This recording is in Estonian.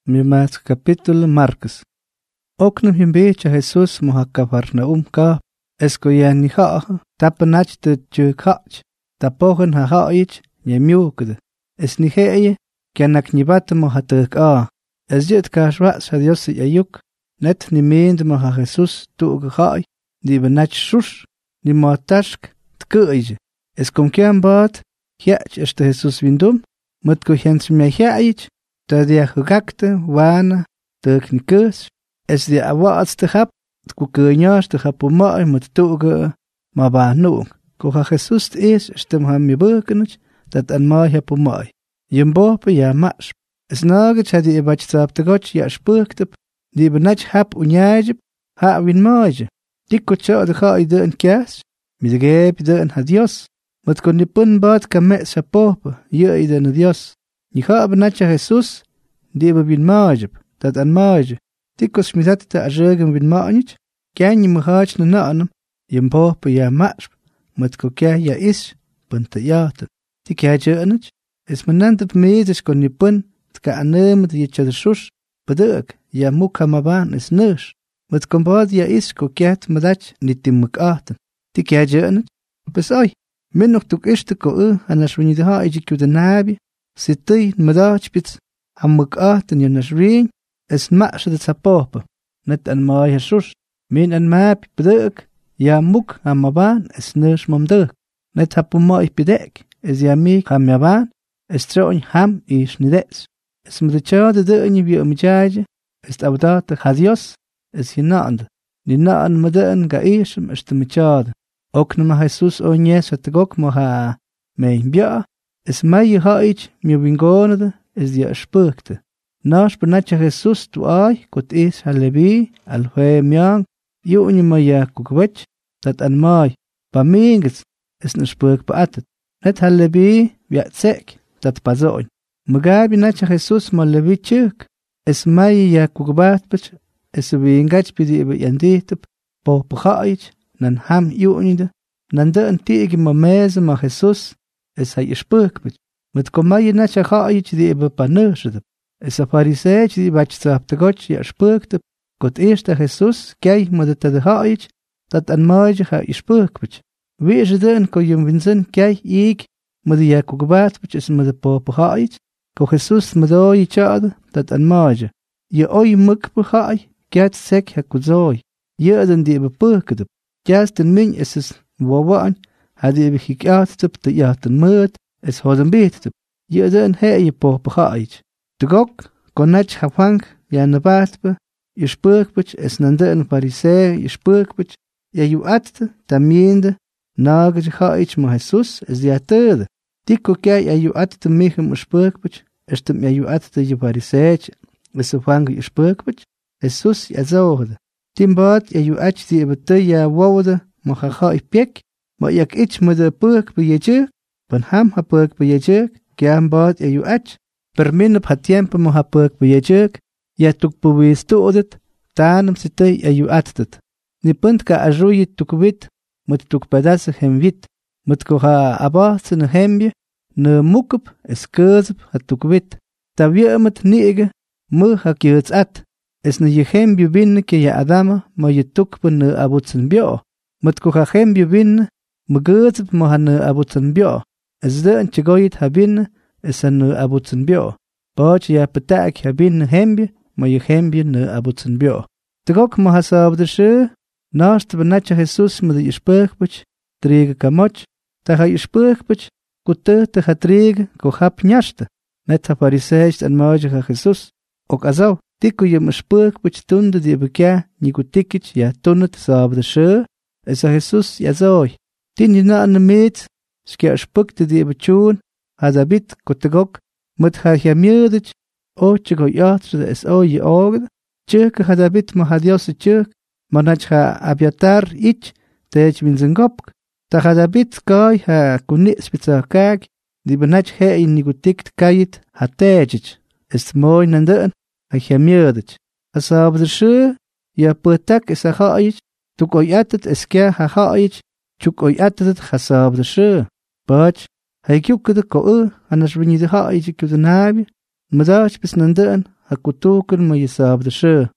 Mimas capítulo Marcos. Oknum himbecha Jesús moha Cafarnaum ka. Esko ya ni haha. Tapanach te chukach. Tapochen ha haich. Yemiukde. Es ni heye. Kianak nibata moha tuk Es jet kashwats ha Dios yayuk. Net ni meend moha Jesús tuug hai. Di benach shush. Ni mohatashk tkuije. Es kom kian baat. Hiach este Jesús windum. Mut ko hens me hiach. Da dia hugakte, wana, tuk ni kus. Es dia awaats te hap, ku kunyas te hap umai, mut tuge, ma ba noong. Ko ha Jesus is, stem ha mi burkenich, dat an mai hap umai. Jembope ja mash. Es nagech ha die bach zaap te gotch ja spurktep, die benach hap unyajep, ha win maije. Dikko tja de ha ide en kias, mi de geep ide en ha Dios. Mut kon ni pun baat ka met sa pope, je ide en Dios. Ni ha benach Jesus, die win maijep, dat an maije. Tikos midat te ajegen win maanich, kyan je machach na naanam, jem pope ja mash, met ko kya ja is, punte jaten. Tik ja jenich, es menant op medes kon ni pun, tka anem de je chadshus, beduk, ja mukamaban is nush. Met kombad ja is ko kyat madach nitim mukaten. Tik ja jenich, bes oi, min nog tuk ishte ko anas win de ha ijik de nabi, sitte madach bits, am mukaten je nasrin. Es mash de sapope, net an mai Jesus, min an map beduk, ja muk amaban, es nush momduk, net hapu mai bedek, es ja mi hamaban, es troon ham is nidets. Es me de chade de in wie umjaje, es abdat ha Dios, es hinand, ni naan madan ga isem es te machade. Ok numa Jesus o nyes het gok moha, mein bia, es mai haich mi wingonade, es ja spurkte. Nash benacha Jesus tu ay, kot is halebi, alwe miang, yu maya kukwech, dat an mai, pa minges, es ne spurk beatet. Net halebi, wiat sek, dat pazoin. Magabi nacha Jesus malebi chuk, es mai ya kukbatpech, es wingach pidi ibe yanditep, po pchaich, nan ham yu nan de antigi mameze ma Jesus, es hay spurkpech. Met komay nacha chaich di ibe panushedep. Es a farisech die bach zaap te gotch ja spurkte, got eerste Jesus, kei mo de te haich, dat an maige ha spurkpech. Wie is den ko jum winzen, kei ik, mo de ja kugbatpech es mo de pop haich, ko Jesus mo do i chade, dat an maige. Je oi muk behai, ket sek ha kuzoi. Je den die bepurkede. Jas den min es wawan, ha die bekikat te ja ten mut, es hoden beet. Je den he je pop haich. De gok, konach hafang, ja nabatbe, je spurkbech, es nande en farisee, je spurkbech, ja ju atte, tamiende, nagej haich ma Jesus, es ja tede. Dikko kei ja ju atte michem spurkbech, es tem ja ju atte je farisee, es hafang je spurkbech, Jesus ja zoogde. Timbat ja ju ach die ebete ja woude, ma ha pek, ma jak ich me de purk be je juk, van ham ha purk be je juk, kiam bat ja ju ach. Per min op het tiempo mo ha purk bejejuk, ja tuk bewis tuodet, tanum sitei a ju attet. Ni punt ka ajuyi tuk wit, mut tuk pedase hem wit, mut ko ha abase ne hembje, ne mukup es keuzep ha tuk wit. Ta wiemet niege, mu ha kieuts at, es ne je hembje binne ke ja adama, mo je tuk pe ne abutsen bio. Mut ko ha hembje binne, mu geuzep mo ha ne abutsen bio. Es de en chegoyit ha binne, es an abutsen bio. Bach ja petak ha bin hembje, ma je hembje ne abutsen bio. Trok ma hasab de she, naast benacha Jesus me de spurkbech, trege kamoch, ta ha spurkbech, kutte te ha trege, ko hap nyaste. Net ha fariseist an maje ha Jesus. Ok azau, tikko je me spurkbech tunde die bekja, ni kutikich ja tunnet sab de she, es a Jesus ja zoi. Tin je na an meet, skia spukte die bechun, Hadabit kotegok, mut ha jamieudich, o chigo yatre es o je ogd, chuk hadabit mo hadios chuk, manach ha abiatar ich, tej minzengop, ta hadabit kai ha kunis pitzakag, di benach he in nigutikt kayit ha tejich, es moi nanden, ha jamieudich. Asab de shu, ya putak es a haich, tuk oyatet es kya ha haich, chuk oyatet hasab de shu, bach, Hij kukde ko anas wini de haije ku de nabi, madach bis nanden, hakutukun mo yisab de she